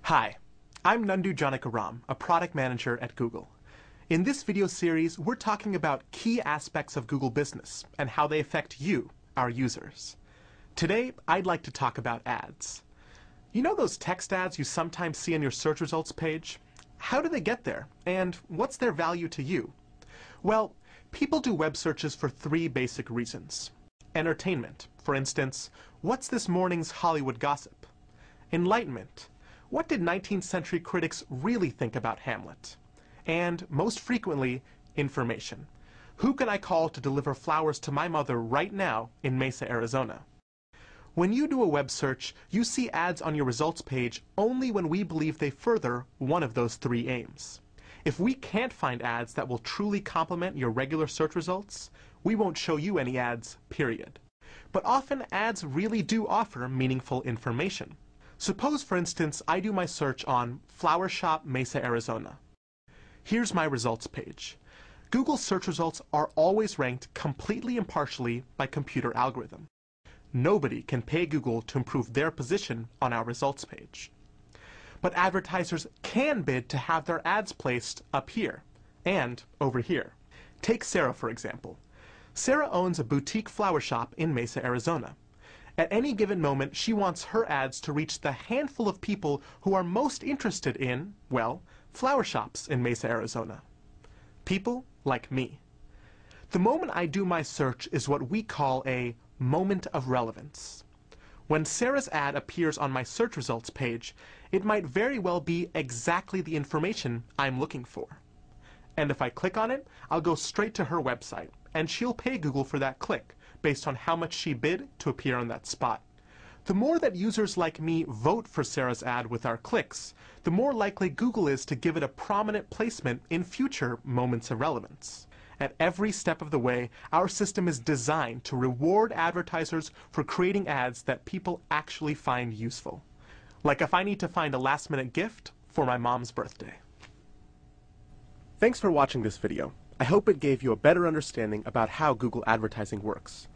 Hi, I'm Nandu Janakaram, a product manager at Google. In this video series, we're talking about key aspects of Google business and how they affect you, our users. Today, I'd like to talk about ads. You know those text ads you sometimes see on your search results page? How do they get there, and what's their value to you? Well, people do web searches for three basic reasons. Entertainment, for instance, what's this morning's Hollywood gossip? Enlightenment, what did 19th century critics really think about Hamlet? And, most frequently, information. Who can I call to deliver flowers to my mother right now in Mesa, Arizona? When you do a web search, you see ads on your results page only when we believe they further one of those three aims. If we can't find ads that will truly complement your regular search results, we won't show you any ads, period. But often ads really do offer meaningful information. Suppose, for instance, I do my search on Flower Shop Mesa, Arizona. Here's my results page. Google search results are always ranked completely impartially by computer algorithm. Nobody can pay Google to improve their position on our results page. But advertisers can bid to have their ads placed up here and over here. Take Sarah, for example. Sarah owns a boutique flower shop in Mesa, Arizona. At any given moment, she wants her ads to reach the handful of people who are most interested in, well, flower shops in Mesa, Arizona. People like me. The moment I do my search is what we call a moment of relevance. When Sarah's ad appears on my search results page, it might very well be exactly the information I'm looking for. And if I click on it, I'll go straight to her website, and she'll pay Google for that click, based on how much she bid to appear on that spot. The more that users like me vote for Sarah's ad with our clicks, the more likely Google is to give it a prominent placement in future moments of relevance. At every step of the way, our system is designed to reward advertisers for creating ads that people actually find useful. Like if I need to find a last-minute gift for my mom's birthday. Thanks for watching this video. I hope it gave you a better understanding about how Google advertising works.